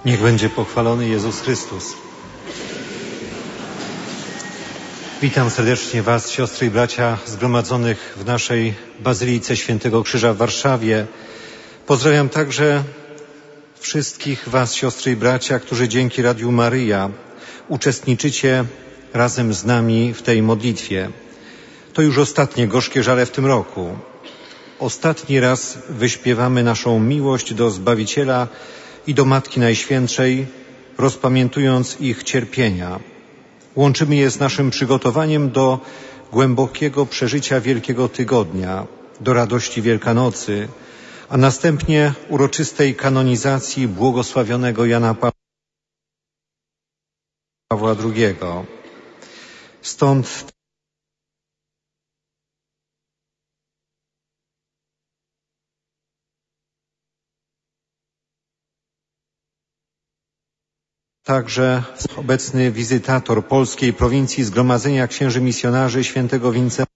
Niech będzie pochwalony Jezus Chrystus. Witam serdecznie Was, siostry i bracia zgromadzonych w naszej Bazylice Świętego Krzyża w Warszawie. Pozdrawiam także wszystkich Was, siostry i bracia, którzy dzięki Radiu Maryja uczestniczycie razem z nami w tej modlitwie. To już ostatnie gorzkie żale w tym roku. Ostatni raz wyśpiewamy naszą miłość do Zbawiciela i do Matki Najświętszej, rozpamiętując ich cierpienia. Łączymy je z naszym przygotowaniem do głębokiego przeżycia Wielkiego Tygodnia, do radości Wielkanocy, a następnie uroczystej kanonizacji błogosławionego Jana Pawła II. Stąd także obecny wizytator polskiej prowincji Zgromadzenia Księży Misjonarzy Świętego Wincenta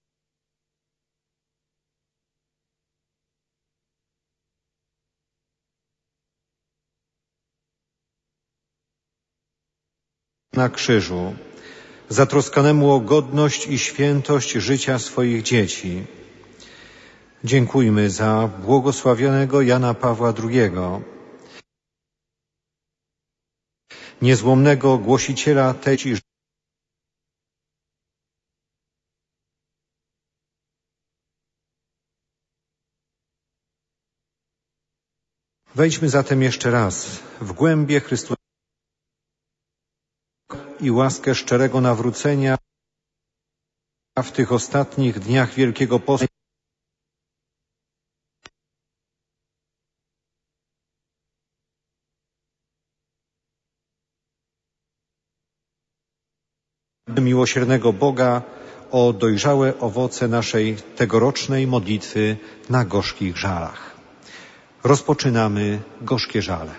na krzyżu, zatroskanemu o godność i świętość życia swoich dzieci. Dziękujmy za błogosławionego Jana Pawła II, niezłomnego głosiciela tej Wejdźmy zatem jeszcze raz w głębie Chrystusa i łaskę szczerego nawrócenia w tych ostatnich dniach Wielkiego Postu. Miłosiernego Boga o dojrzałe owoce naszej tegorocznej modlitwy na gorzkich żalach. Rozpoczynamy gorzkie żale.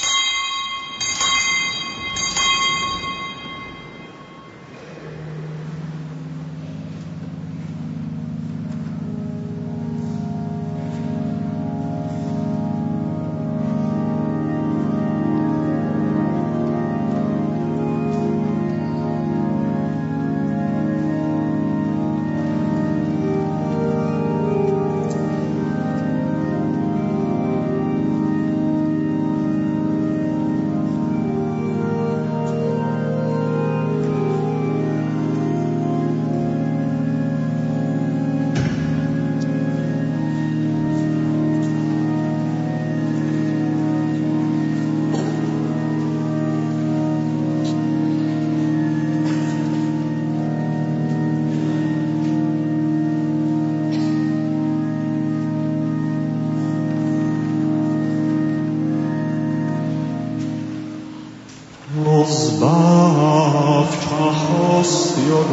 Zbawcza hostio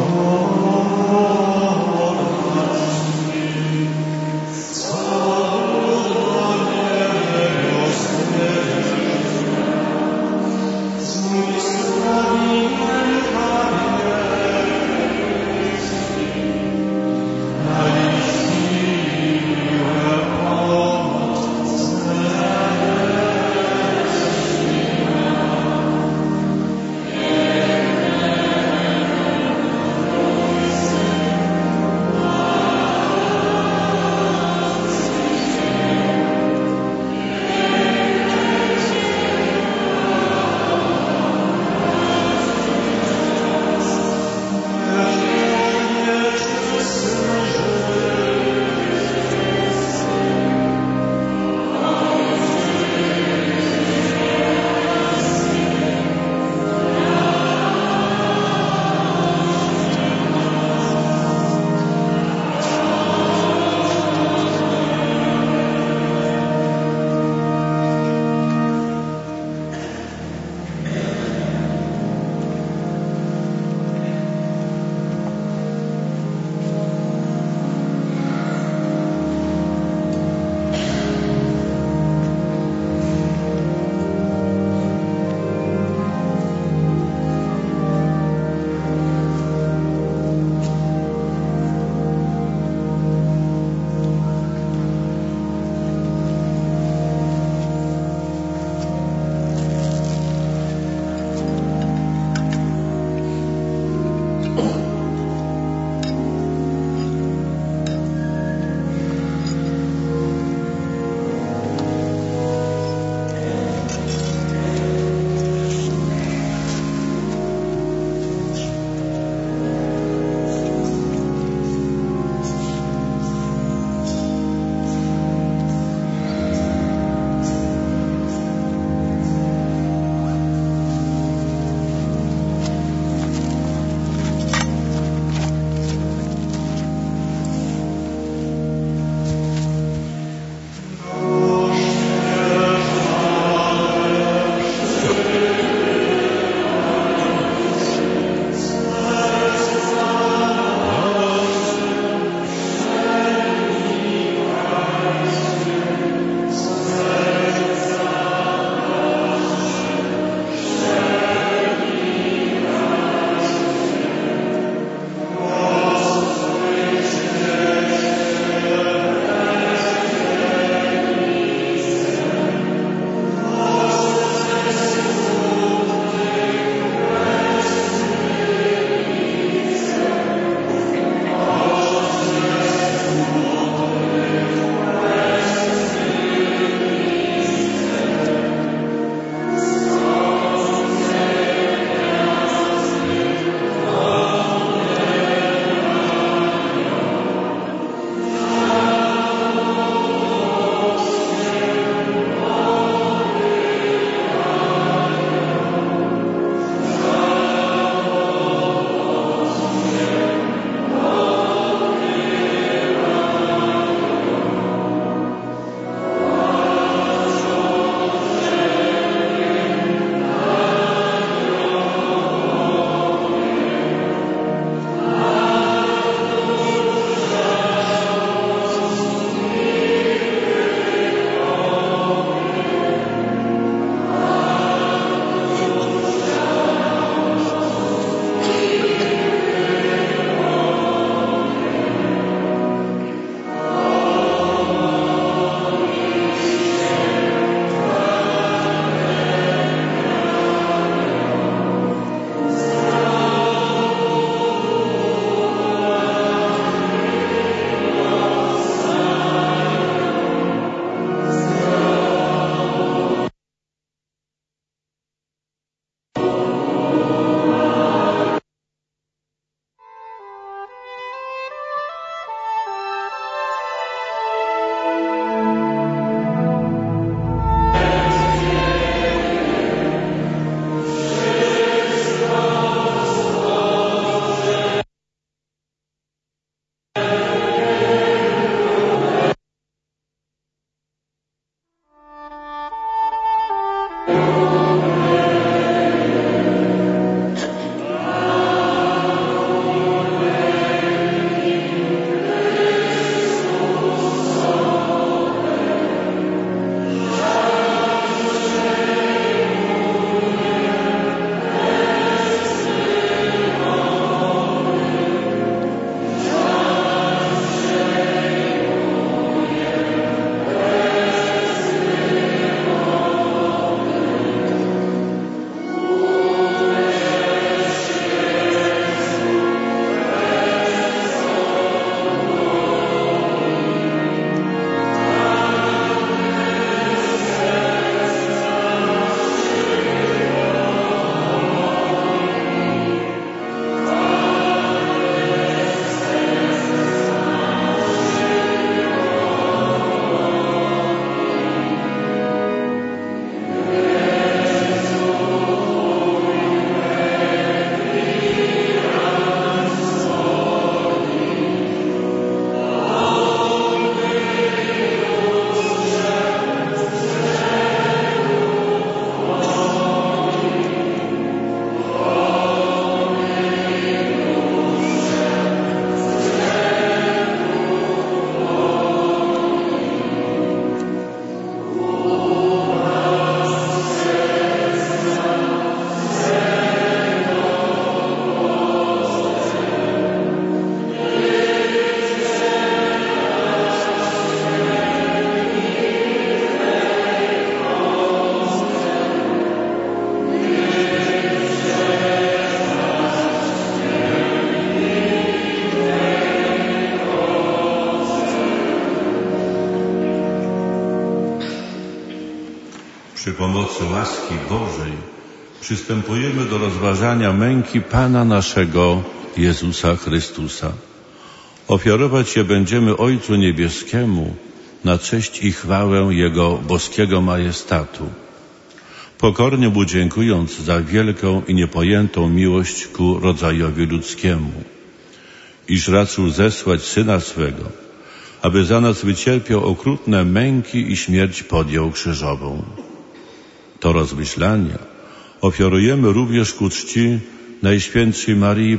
Przy pomocy łaski Bożej przystępujemy do rozważania męki Pana naszego Jezusa Chrystusa. Ofiarować je będziemy Ojcu Niebieskiemu na cześć i chwałę Jego boskiego majestatu, pokornie Mu dziękując za wielką i niepojętą miłość ku rodzajowi ludzkiemu, iż raczył zesłać Syna swego, aby za nas wycierpiał okrutne męki i śmierć podjął krzyżową. To rozmyślanie ofiarujemy również ku czci Najświętszej Maryi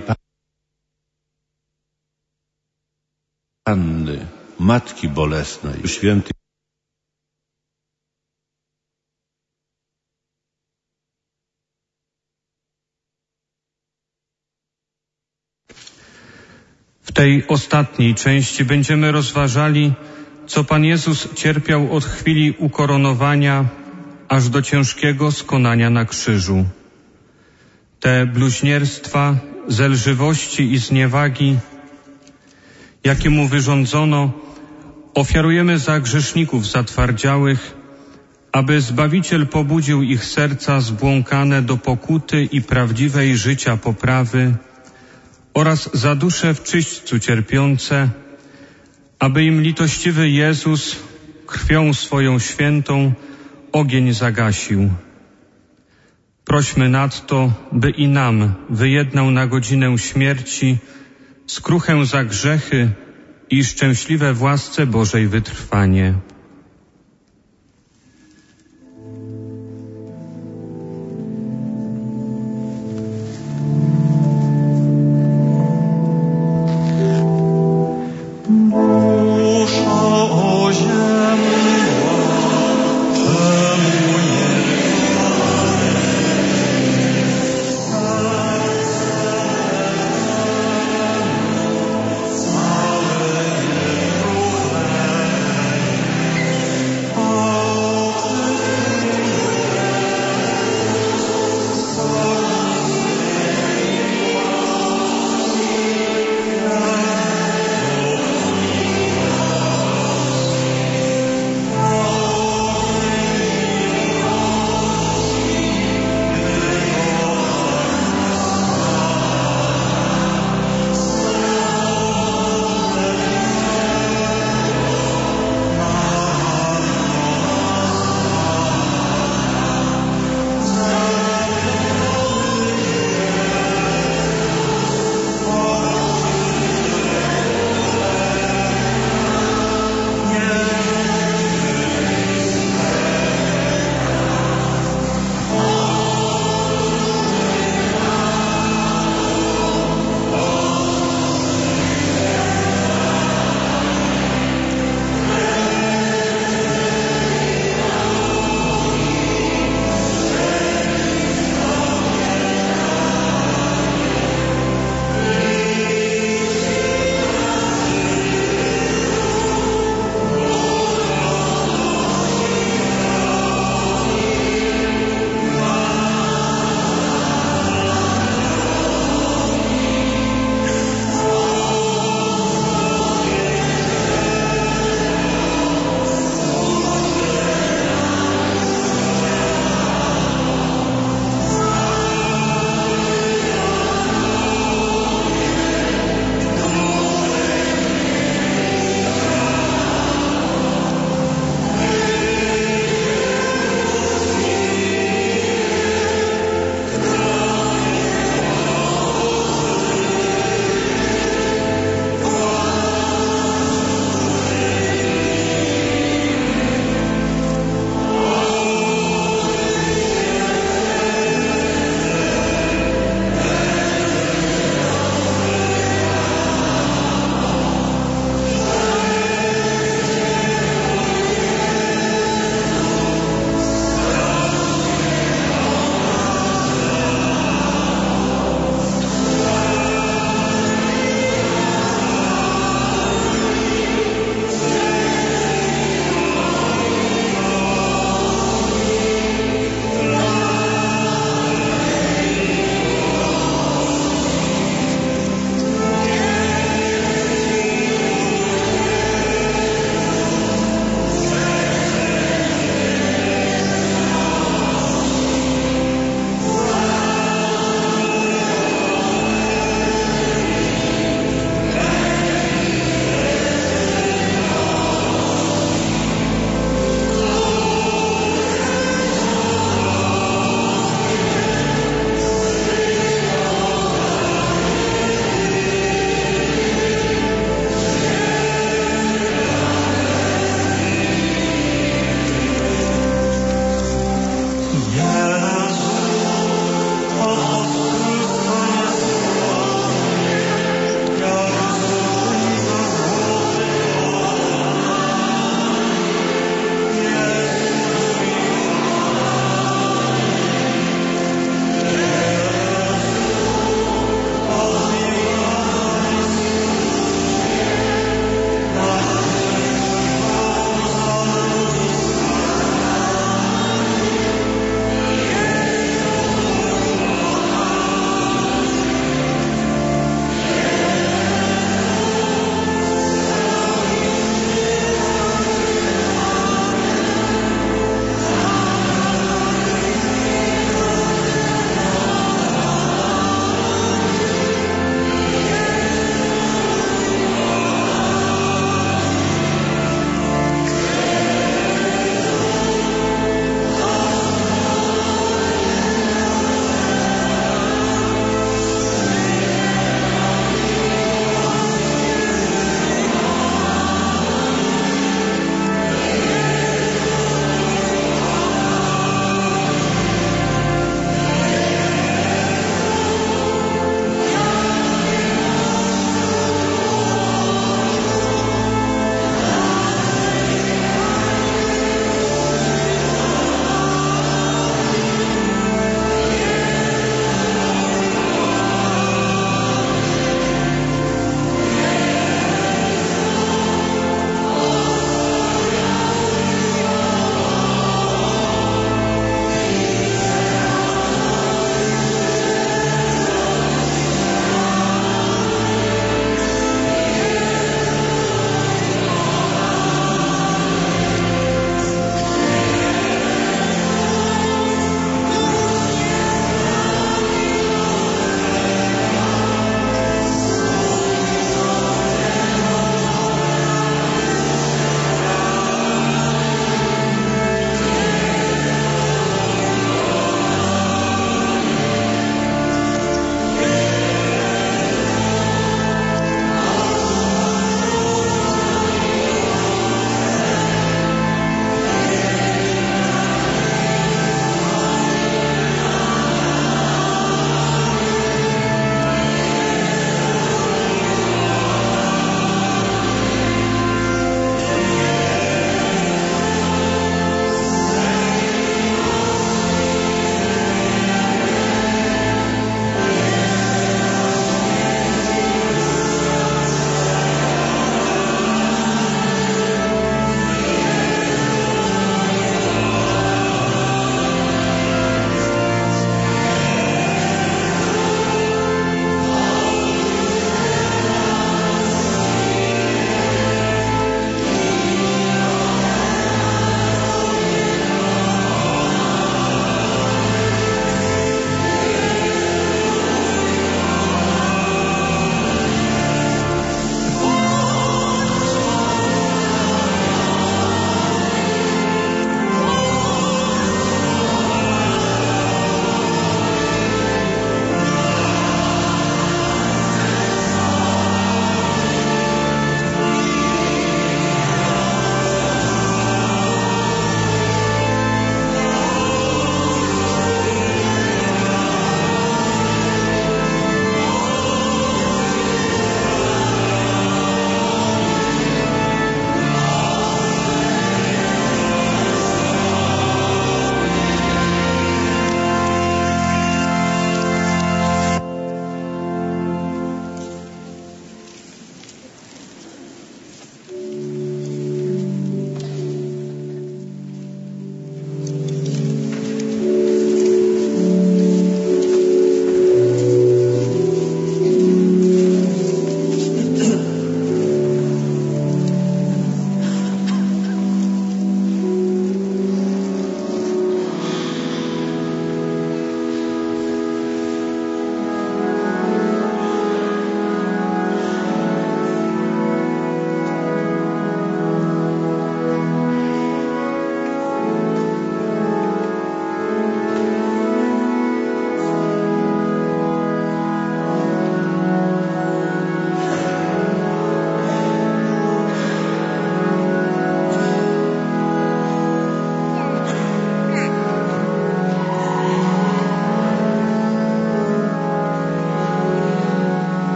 Panny, Matki Bolesnej, świętej W tej ostatniej części będziemy rozważali, co Pan Jezus cierpiał od chwili ukoronowania aż do ciężkiego skonania na krzyżu. Te bluźnierstwa, zelżywości i zniewagi, jakie Mu wyrządzono, ofiarujemy za grzeszników zatwardziałych, aby Zbawiciel pobudził ich serca zbłąkane do pokuty i prawdziwej życia poprawy oraz za dusze w czyśćcu cierpiące, aby im litościwy Jezus krwią swoją świętą ogień zagasił. Prośmy nadto, by i nam wyjednał na godzinę śmierci skruchę za grzechy i szczęśliwe w łasce Bożej wytrwanie.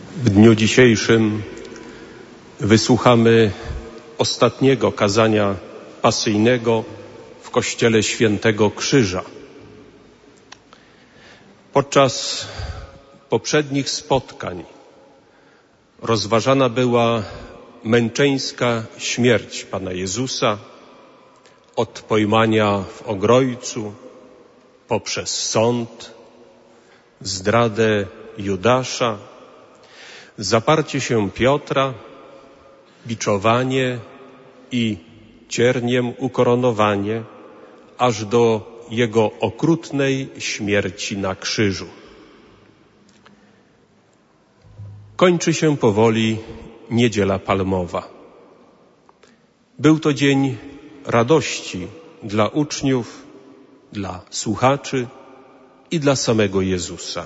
W dniu dzisiejszym wysłuchamy ostatniego kazania pasyjnego w Kościele Świętego Krzyża. Podczas poprzednich spotkań rozważana była męczeńska śmierć Pana Jezusa od pojmania w Ogrojcu, poprzez sąd, zdradę Judasza, zaparcie się Piotra, biczowanie i cierniem ukoronowanie, aż do Jego okrutnej śmierci na krzyżu. Kończy się powoli Niedziela Palmowa. Był to dzień radości dla uczniów, dla słuchaczy i dla samego Jezusa.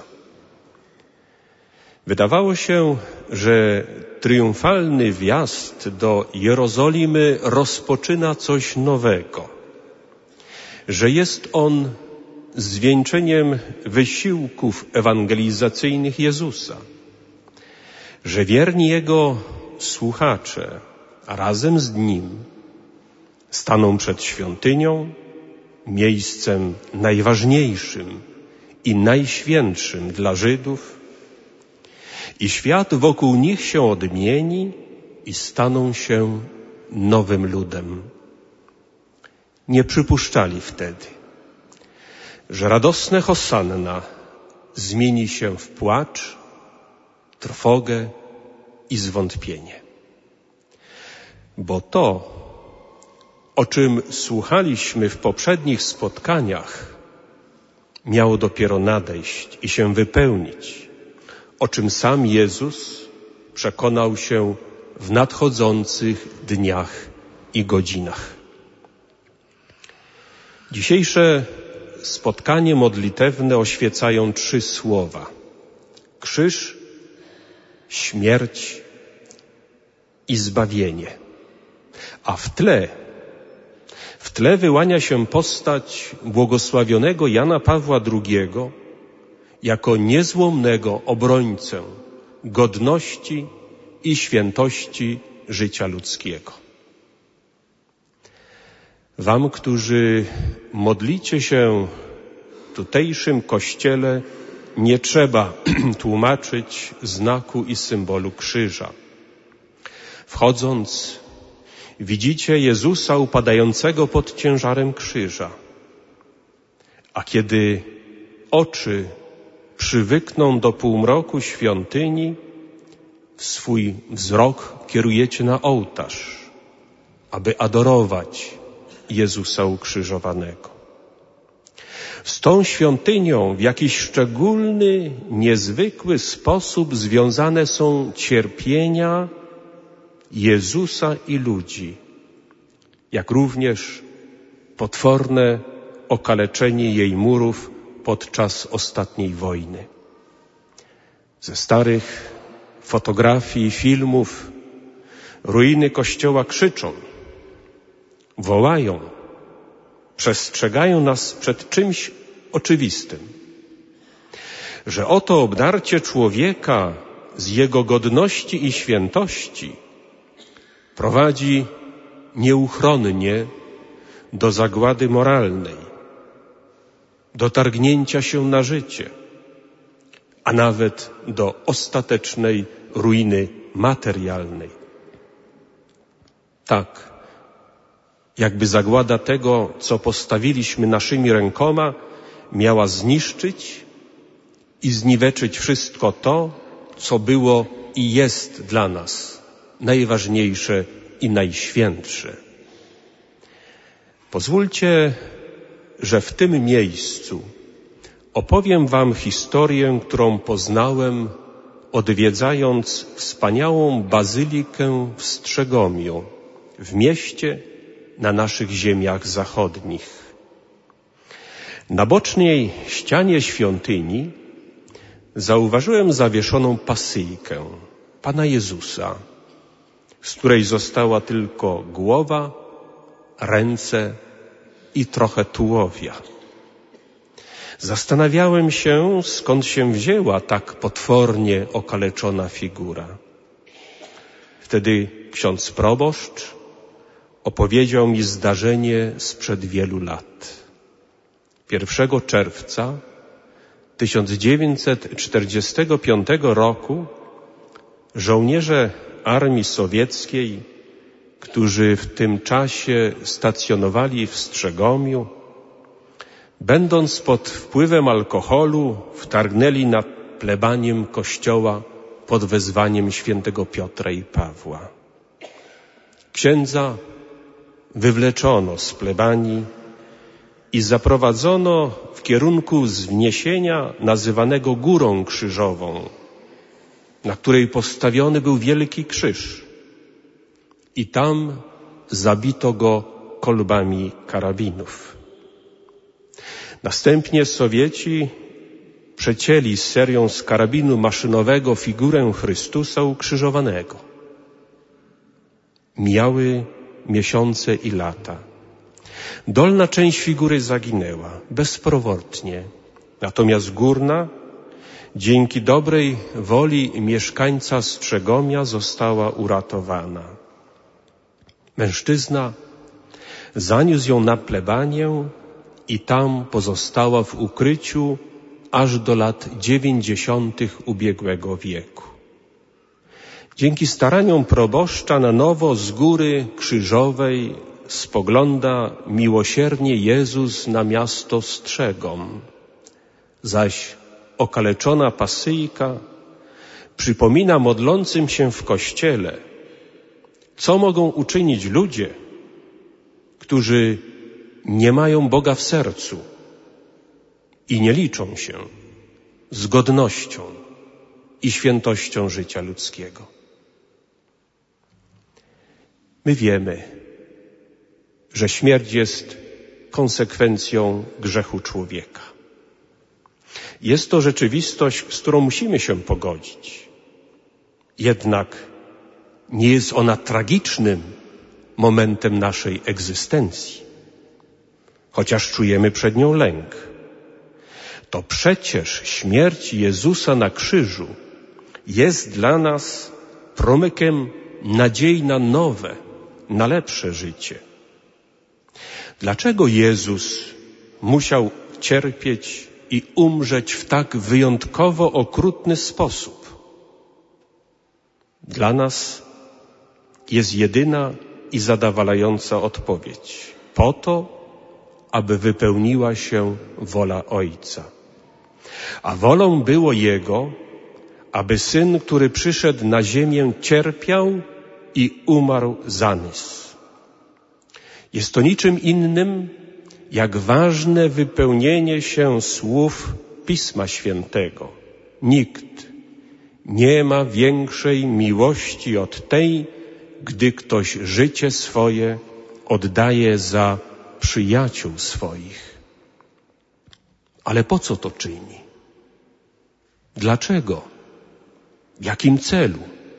Wydawało się, że triumfalny wjazd do Jerozolimy rozpoczyna coś nowego, że jest on zwieńczeniem wysiłków ewangelizacyjnych Jezusa, że wierni Jego słuchacze razem z Nim staną przed świątynią, miejscem najważniejszym i najświętszym dla Żydów, i świat wokół nich się odmieni i staną się nowym ludem. Nie przypuszczali wtedy, że radosne hosanna zmieni się w płacz, trwogę i zwątpienie. Bo to, o czym słuchaliśmy w poprzednich spotkaniach, miało dopiero nadejść i się wypełnić, o czym sam Jezus przekonał się w nadchodzących dniach i godzinach. Dzisiejsze spotkanie modlitewne oświecają 3 słowa: krzyż, śmierć i zbawienie. A w tle wyłania się postać błogosławionego Jana Pawła II jako niezłomnego obrońcę godności i świętości życia ludzkiego. Wam, którzy modlicie się w tutejszym kościele, nie trzeba tłumaczyć znaku i symbolu krzyża. Wchodząc, widzicie Jezusa upadającego pod ciężarem krzyża. A kiedy oczy przywykną do półmroku świątyni, swój wzrok kierujecie na ołtarz, aby adorować Jezusa ukrzyżowanego. Z tą świątynią w jakiś szczególny, niezwykły sposób związane są cierpienia Jezusa i ludzi, jak również potworne okaleczenie jej murów podczas ostatniej wojny. Ze starych fotografii i filmów ruiny kościoła krzyczą, wołają, przestrzegają nas przed czymś oczywistym, że oto obdarcie człowieka z jego godności i świętości prowadzi nieuchronnie do zagłady moralnej, do targnięcia się na życie, a nawet do ostatecznej ruiny materialnej. Tak, jakby zagłada tego, co postawiliśmy naszymi rękoma, miała zniszczyć i zniweczyć wszystko to, co było i jest dla nas najważniejsze i najświętsze. Pozwólcie, że w tym miejscu opowiem wam historię, którą poznałem, odwiedzając wspaniałą bazylikę w Strzegomiu, w mieście na naszych ziemiach zachodnich. Na bocznej ścianie świątyni zauważyłem zawieszoną pasyjkę Pana Jezusa, z której została tylko głowa, ręce i trochę tułowia. Zastanawiałem się, skąd się wzięła tak potwornie okaleczona figura. Wtedy ksiądz proboszcz opowiedział mi zdarzenie sprzed wielu lat. 1 czerwca 1945 roku żołnierze armii sowieckiej, którzy w tym czasie stacjonowali w Strzegomiu, będąc pod wpływem alkoholu, wtargnęli na plebanię kościoła pod wezwaniem świętego Piotra i Pawła. Księdza wywleczono z plebanii i zaprowadzono w kierunku wzniesienia nazywanego Górą Krzyżową, na której postawiony był wielki krzyż. I tam zabito go kolbami karabinów. Następnie Sowieci przecięli serią z karabinu maszynowego figurę Chrystusa ukrzyżowanego. Mijały miesiące i lata. Dolna część figury zaginęła bezpowrotnie, natomiast górna, dzięki dobrej woli mieszkańca Strzegomia, została uratowana. Mężczyzna zaniósł ją na plebanię i tam pozostała w ukryciu aż do lat 90. ubiegłego wieku. Dzięki staraniom proboszcza na nowo z Góry Krzyżowej spogląda miłosiernie Jezus na miasto Strzegom, zaś okaleczona Pasyjka przypomina modlącym się w kościele, co mogą uczynić ludzie, którzy nie mają Boga w sercu i nie liczą się z godnością i świętością życia ludzkiego. My wiemy, że śmierć jest konsekwencją grzechu człowieka. Jest to rzeczywistość, z którą musimy się pogodzić. Jednak nie jest ona tragicznym momentem naszej egzystencji, chociaż czujemy przed nią lęk. To przecież śmierć Jezusa na krzyżu jest dla nas promykiem nadziei na nowe, na lepsze życie. Dlaczego Jezus musiał cierpieć i umrzeć w tak wyjątkowo okrutny sposób? Dla nas jest jedyna i zadowalająca odpowiedź. Po to, aby wypełniła się wola Ojca. A wolą było Jego, aby Syn, który przyszedł na ziemię, cierpiał i umarł za nas. Jest to niczym innym, jak ważne wypełnienie się słów Pisma Świętego. Nikt nie ma większej miłości od tej, gdy ktoś życie swoje oddaje za przyjaciół swoich. Ale po co to czyni? Dlaczego? W jakim celu?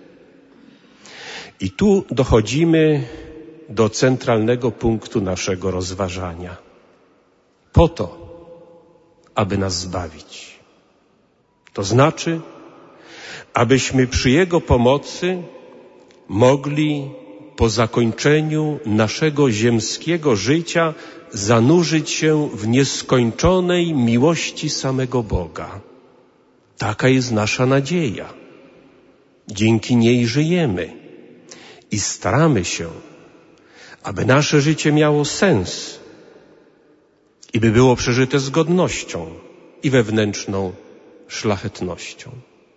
I tu dochodzimy do centralnego punktu naszego rozważania. Po to, aby nas zbawić. To znaczy, abyśmy przy Jego pomocy mogli po zakończeniu naszego ziemskiego życia zanurzyć się w nieskończonej miłości samego Boga. Taka jest nasza nadzieja. Dzięki niej żyjemy i staramy się, aby nasze życie miało sens i by było przeżyte z godnością i wewnętrzną szlachetnością.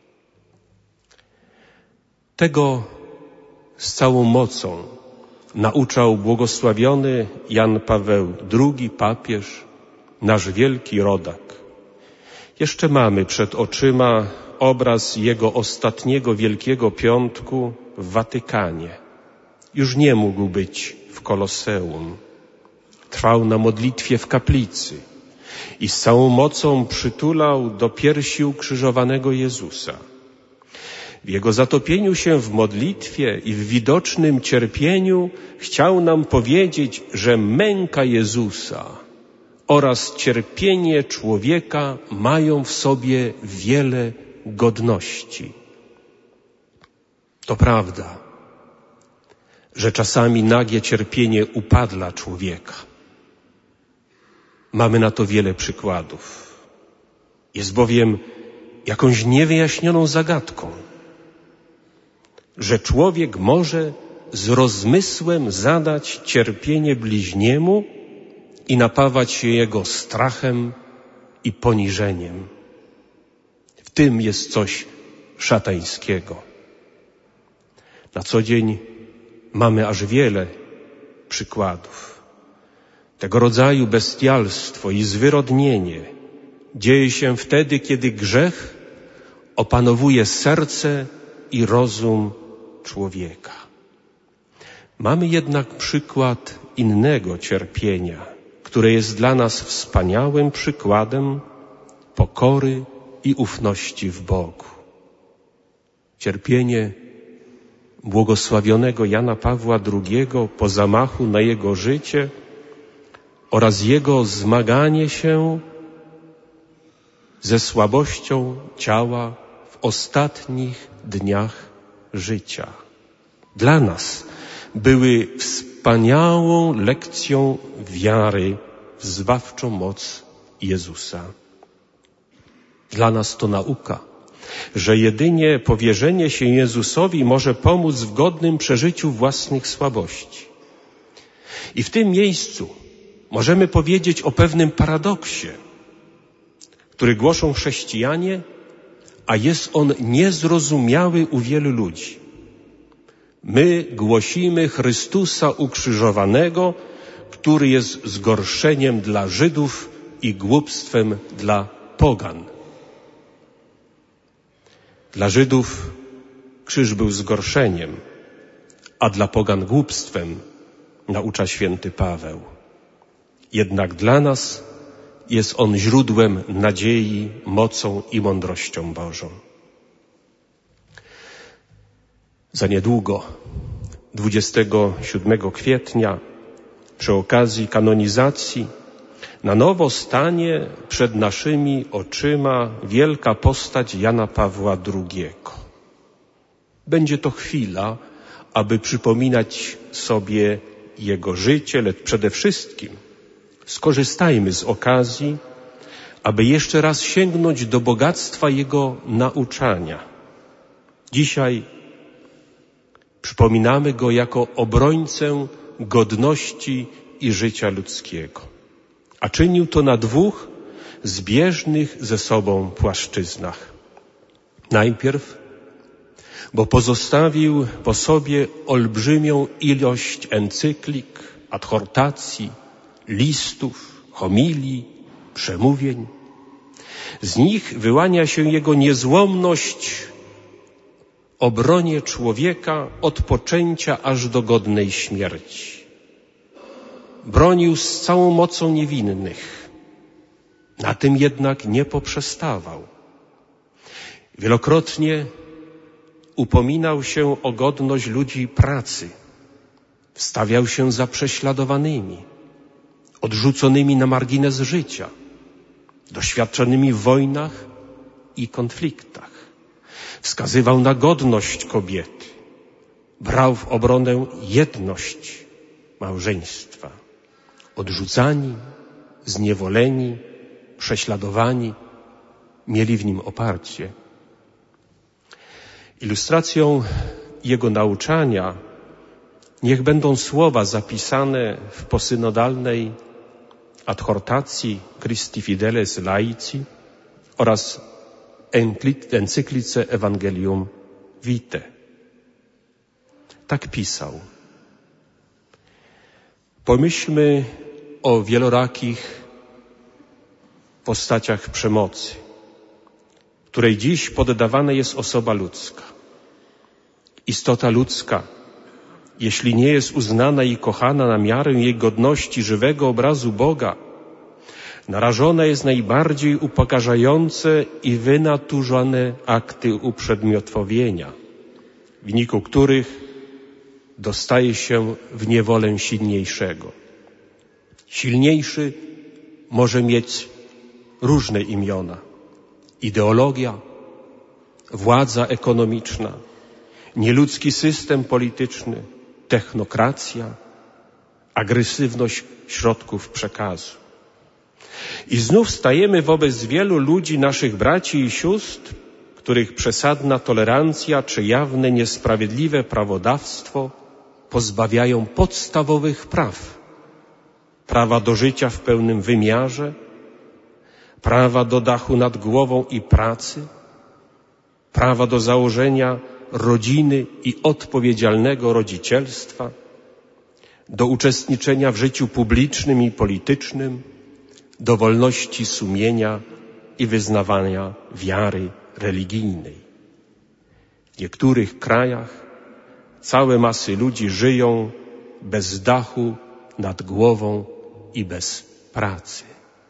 Tego z całą mocą nauczał błogosławiony Jan Paweł II, papież, nasz wielki rodak. Jeszcze mamy przed oczyma obraz jego ostatniego Wielkiego Piątku w Watykanie. Już nie mógł być w Koloseum. Trwał na modlitwie w kaplicy i z całą mocą przytulał do piersi ukrzyżowanego Jezusa. W Jego zatopieniu się w modlitwie i w widocznym cierpieniu chciał nam powiedzieć, że męka Jezusa oraz cierpienie człowieka mają w sobie wiele godności. To prawda, że czasami nagie cierpienie upadla człowieka. Mamy na to wiele przykładów. Jest bowiem jakąś niewyjaśnioną zagadką, że człowiek może z rozmysłem zadać cierpienie bliźniemu i napawać się jego strachem i poniżeniem. W tym jest coś szatańskiego. Na co dzień mamy aż wiele przykładów. Tego rodzaju bestialstwo i zwyrodnienie dzieje się wtedy, kiedy grzech opanowuje serce i rozum człowieka. Mamy jednak przykład innego cierpienia, które jest dla nas wspaniałym przykładem pokory i ufności w Bogu. Cierpienie błogosławionego Jana Pawła II po zamachu na jego życie oraz jego zmaganie się ze słabością ciała w ostatnich dniach życia. Dla nas były wspaniałą lekcją wiary w zbawczą moc Jezusa. Dla nas to nauka, że jedynie powierzenie się Jezusowi może pomóc w godnym przeżyciu własnych słabości. I w tym miejscu możemy powiedzieć o pewnym paradoksie, który głoszą chrześcijanie, a jest on niezrozumiały u wielu ludzi. My głosimy Chrystusa ukrzyżowanego, który jest zgorszeniem dla Żydów i głupstwem dla pogan. Dla Żydów krzyż był zgorszeniem, a dla pogan głupstwem, naucza święty Paweł. Jednak dla nas jest on źródłem nadziei, mocą i mądrością Bożą. Za niedługo, 27 kwietnia, przy okazji kanonizacji, na nowo stanie przed naszymi oczyma wielka postać Jana Pawła II. Będzie to chwila, aby przypominać sobie jego życie, lecz przede wszystkim skorzystajmy z okazji, aby jeszcze raz sięgnąć do bogactwa jego nauczania. Dzisiaj przypominamy go jako obrońcę godności i życia ludzkiego. A czynił to na dwóch zbieżnych ze sobą płaszczyznach. Najpierw, bo pozostawił po sobie olbrzymią ilość encyklik, adhortacji, listów, homilii, przemówień. Z nich wyłania się jego niezłomność obronie człowieka od poczęcia aż do godnej śmierci. Bronił z całą mocą niewinnych. Na tym jednak nie poprzestawał. Wielokrotnie upominał się o godność ludzi pracy. Wstawiał się za prześladowanymi, odrzuconymi na margines życia, doświadczonymi w wojnach i konfliktach. Wskazywał na godność kobiety. Brał w obronę jedność małżeństwa. Odrzucani, zniewoleni, prześladowani mieli w nim oparcie. Ilustracją jego nauczania niech będą słowa zapisane w posynodalnej adhortacji Christi Fideles Laici oraz encyklice Evangelium Vitae. Tak pisał. Pomyślmy o wielorakich postaciach przemocy, której dziś poddawana jest osoba ludzka. Istota ludzka, jeśli nie jest uznana i kochana na miarę jej godności żywego obrazu Boga, narażona jest najbardziej upokarzające i wynaturzone akty uprzedmiotowienia, w wyniku których dostaje się w niewolę silniejszego. Silniejszy może mieć różne imiona. Ideologia, władza ekonomiczna, nieludzki system polityczny, technokracja, agresywność środków przekazu. I znów stajemy wobec wielu ludzi, naszych braci i sióstr, których przesadna tolerancja czy jawne niesprawiedliwe prawodawstwo pozbawiają podstawowych praw. Prawa do życia w pełnym wymiarze, prawa do dachu nad głową i pracy, prawa do założenia rodziny i odpowiedzialnego rodzicielstwa, do uczestniczenia w życiu publicznym i politycznym, do wolności sumienia i wyznawania wiary religijnej. W niektórych krajach całe masy ludzi żyją bez dachu nad głową i bez pracy.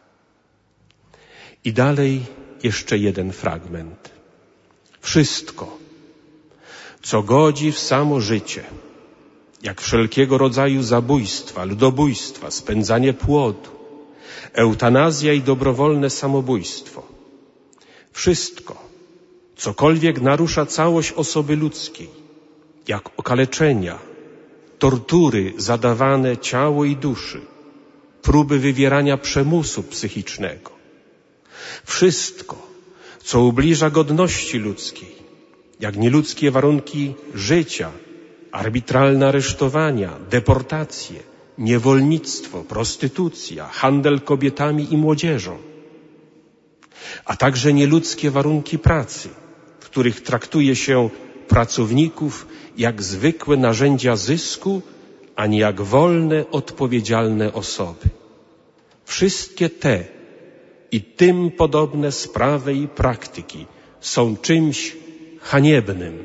I dalej jeszcze jeden fragment. Wszystko, co godzi w samo życie, jak wszelkiego rodzaju zabójstwa, ludobójstwa, spędzanie płodu, eutanazja i dobrowolne samobójstwo. Wszystko, cokolwiek narusza całość osoby ludzkiej, jak okaleczenia, tortury zadawane ciału i duszy, próby wywierania przymusu psychicznego. Wszystko, co ubliża godności ludzkiej, jak nieludzkie warunki życia, arbitralne aresztowania, deportacje, niewolnictwo, prostytucja, handel kobietami i młodzieżą, a także nieludzkie warunki pracy, w których traktuje się pracowników jak zwykłe narzędzia zysku, a nie jak wolne, odpowiedzialne osoby. Wszystkie te i tym podobne sprawy i praktyki są czymś haniebnym.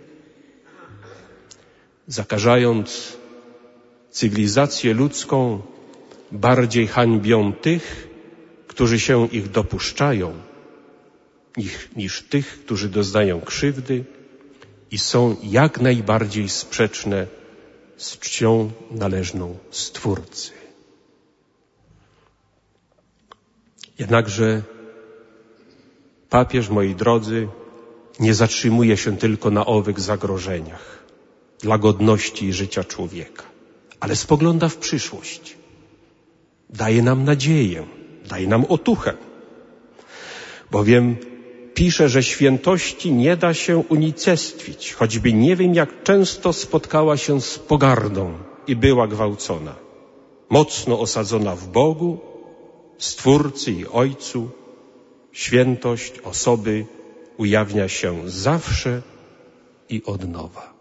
Zakażając cywilizację ludzką, bardziej hańbią tych, którzy się ich dopuszczają, niż tych, którzy doznają krzywdy i są jak najbardziej sprzeczne z czcią należną Stwórcy. Jednakże papież, moi drodzy, nie zatrzymuje się tylko na owych zagrożeniach dla godności i życia człowieka, ale spogląda w przyszłość. Daje nam nadzieję, daje nam otuchę. Bowiem pisze, że świętości nie da się unicestwić, choćby nie wiem jak często spotkała się z pogardą i była gwałcona. Mocno osadzona w Bogu, Stwórcy i Ojcu, świętość osoby ujawnia się zawsze i od nowa.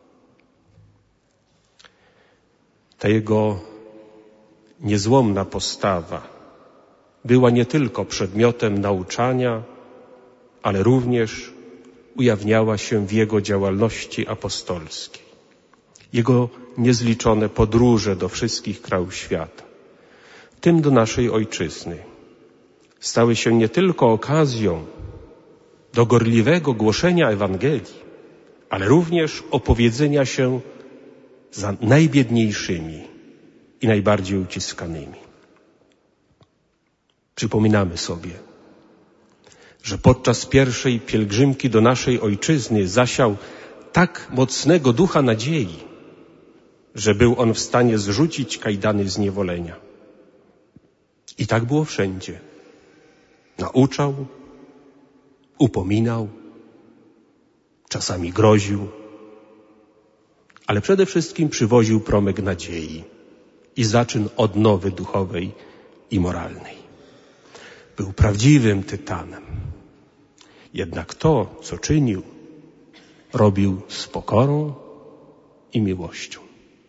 Ta jego niezłomna postawa była nie tylko przedmiotem nauczania, ale również ujawniała się w jego działalności apostolskiej. Jego niezliczone podróże do wszystkich krajów świata, w tym do naszej ojczyzny, stały się nie tylko okazją do gorliwego głoszenia Ewangelii, ale również opowiedzenia się za najbiedniejszymi i najbardziej uciskanymi. Przypominamy sobie, że podczas pierwszej pielgrzymki do naszej ojczyzny zasiał tak mocnego ducha nadziei, że był on w stanie zrzucić kajdany zniewolenia. I tak było wszędzie. Nauczał, upominał, czasami groził, ale przede wszystkim przywoził promyk nadziei i zaczyn odnowy duchowej i moralnej. Był prawdziwym tytanem. Jednak to, co czynił, robił z pokorą i miłością.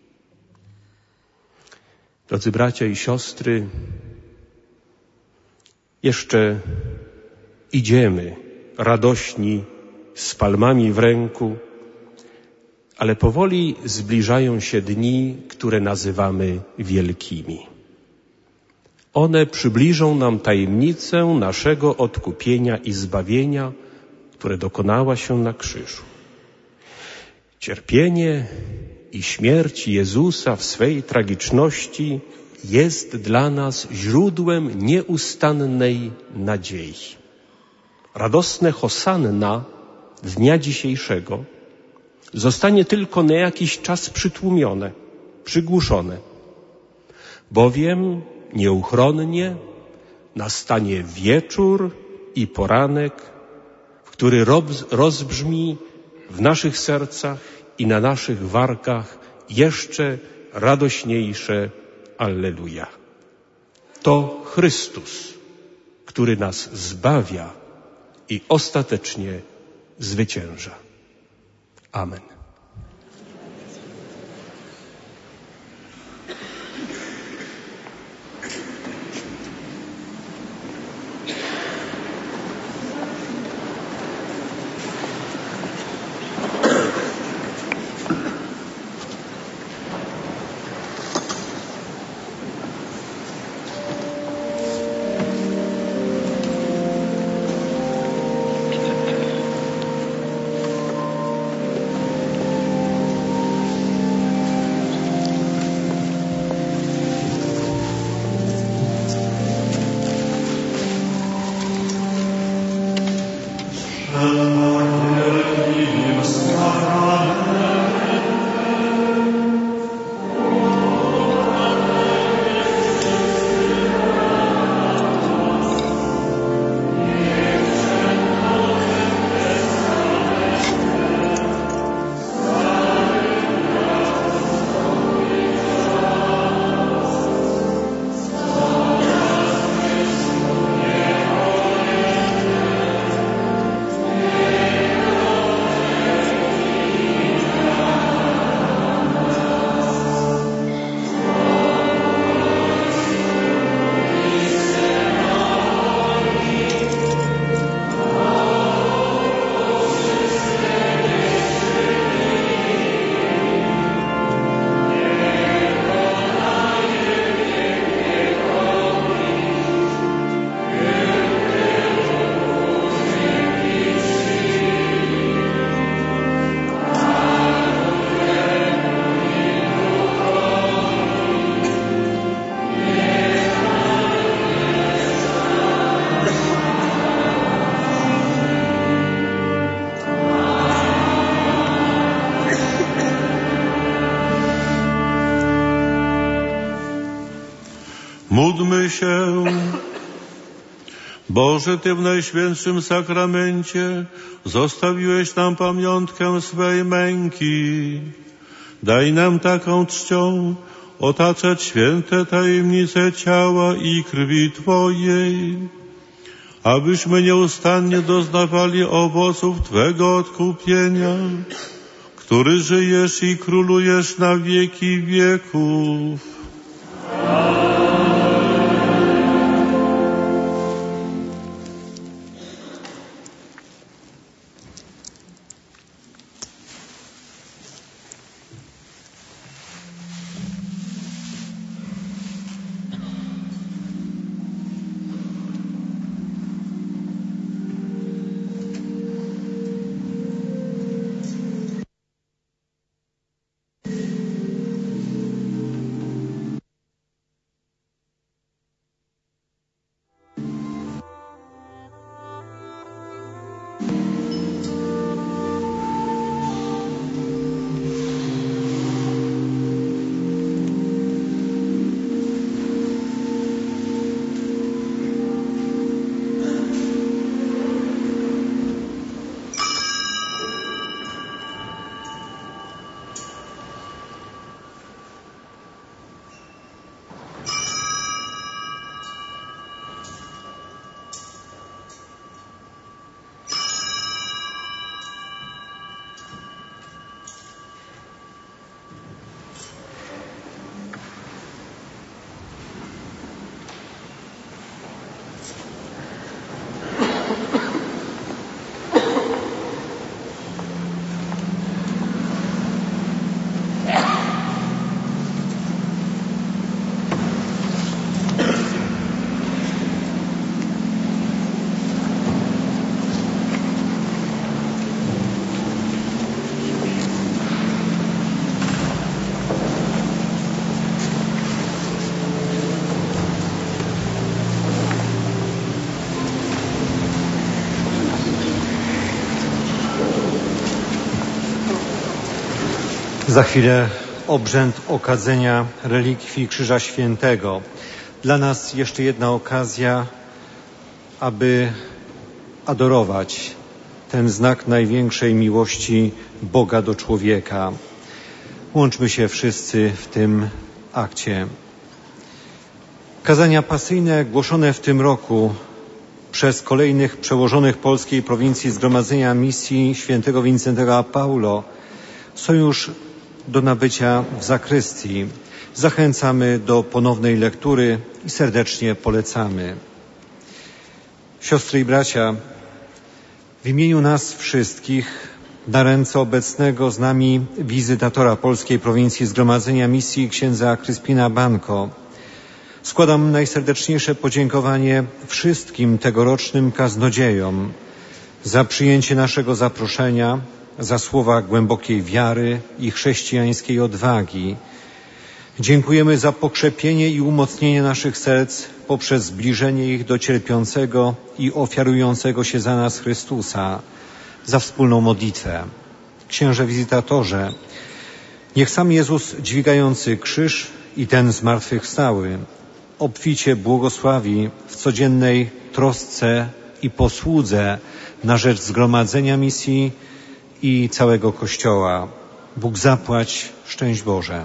Drodzy bracia i siostry, jeszcze idziemy radośni z palmami w ręku, ale powoli zbliżają się dni, które nazywamy wielkimi. One przybliżą nam tajemnicę naszego odkupienia i zbawienia, które dokonała się na krzyżu. Cierpienie i śmierć Jezusa w swej tragiczności jest dla nas źródłem nieustannej nadziei. Radosne hosanna dnia dzisiejszego zostanie tylko na jakiś czas przytłumione, przygłuszone, bowiem nieuchronnie nastanie wieczór i poranek, który rozbrzmi w naszych sercach i na naszych wargach jeszcze radośniejsze Alleluja. To Chrystus, który nas zbawia i ostatecznie zwycięża. Amen. Módlmy się. Boże, Ty w Najświętszym Sakramencie zostawiłeś nam pamiątkę swej męki. Daj nam taką czcią otaczać święte tajemnice ciała i krwi Twojej, abyśmy nieustannie doznawali owoców Twego odkupienia, który żyjesz i królujesz na wieki wieków. Za chwilę obrzęd okadzenia relikwii Krzyża Świętego. Dla nas jeszcze jedna okazja, aby adorować ten znak największej miłości Boga do człowieka. Łączmy się wszyscy w tym akcie. Kazania pasyjne głoszone w tym roku przez kolejnych przełożonych polskiej prowincji Zgromadzenia Misji Świętego Wincentego a Paulo są już do nabycia w zakrystii. Zachęcamy do ponownej lektury i serdecznie polecamy. Siostry i bracia, w imieniu nas wszystkich, na ręce obecnego z nami wizytatora polskiej prowincji Zgromadzenia Misji księdza Kryspina Banko, składam najserdeczniejsze podziękowanie wszystkim tegorocznym kaznodziejom za przyjęcie naszego zaproszenia, za słowa głębokiej wiary i chrześcijańskiej odwagi. Dziękujemy za pokrzepienie i umocnienie naszych serc poprzez zbliżenie ich do cierpiącego i ofiarującego się za nas Chrystusa, za wspólną modlitwę. Księże wizytatorze, niech sam Jezus dźwigający krzyż i ten zmartwychwstały obficie błogosławi w codziennej trosce i posłudze na rzecz Zgromadzenia Misji i całego Kościoła. Bóg zapłać, szczęść Boże.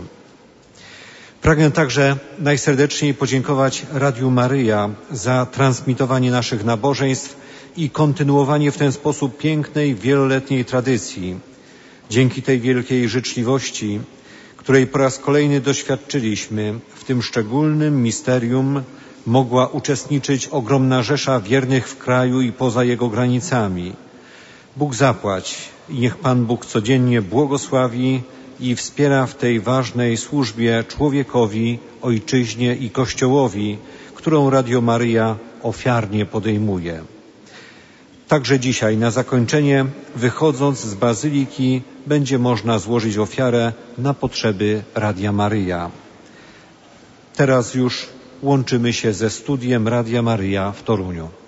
Pragnę także najserdeczniej podziękować Radiu Maryja za transmitowanie naszych nabożeństw i kontynuowanie w ten sposób pięknej, wieloletniej tradycji. Dzięki tej wielkiej życzliwości, której po raz kolejny doświadczyliśmy, w tym szczególnym misterium mogła uczestniczyć ogromna rzesza wiernych w kraju i poza jego granicami. Bóg zapłać i niech Pan Bóg codziennie błogosławi i wspiera w tej ważnej służbie człowiekowi, ojczyźnie i Kościołowi, którą Radio Maryja ofiarnie podejmuje. Także dzisiaj na zakończenie, wychodząc z Bazyliki, będzie można złożyć ofiarę na potrzeby Radia Maryja. Teraz już łączymy się ze studiem Radia Maryja w Toruniu.